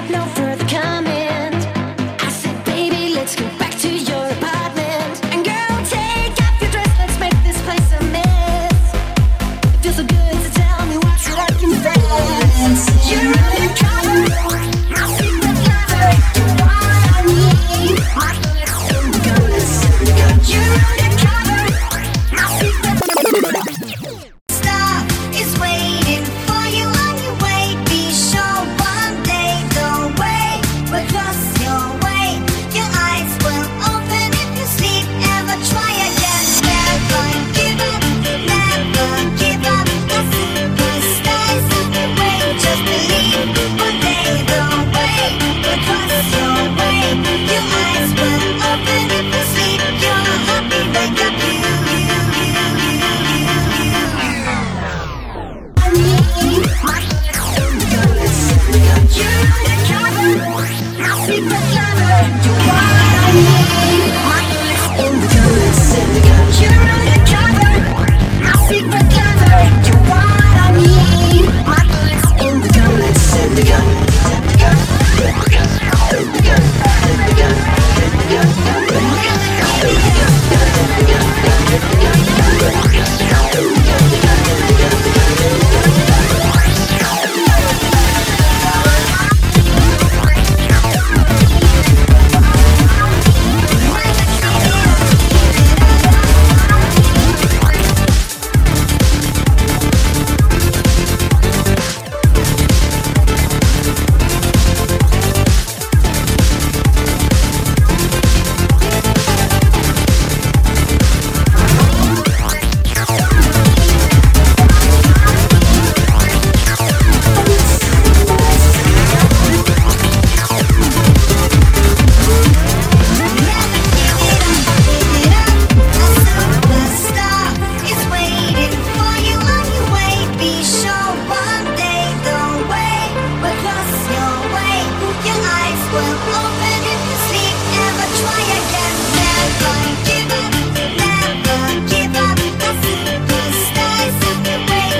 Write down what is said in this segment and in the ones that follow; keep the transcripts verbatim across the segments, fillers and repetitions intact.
no further comment. I said, baby, let's go back to your apartment. And girl, take off your dress, let's make this place a mess. It feels so good to tell me what's what I confess. You're undercover, my secret lover. You're what I need, my bullets in the guns. You're undercover, my secret lover. Stop is waiting for you on your way. Be sure one day the way will cross your way. Your eyes will open if you sleep. Ever try again. Never give up. Never give up. The superstars of the way. Just believe one day the way will cross your way. Your eyes will open if you sleep. You're happy, wake up you.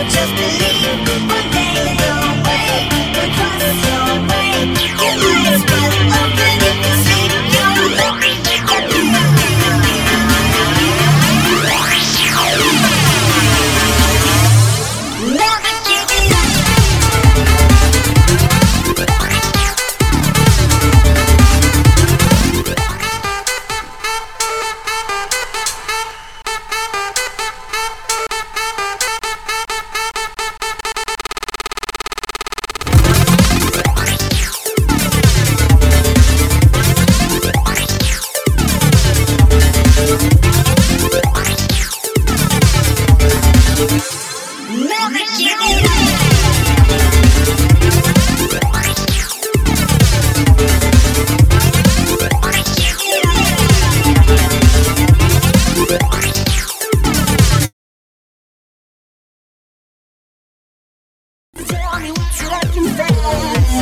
One day the way will cross your way. Your eyes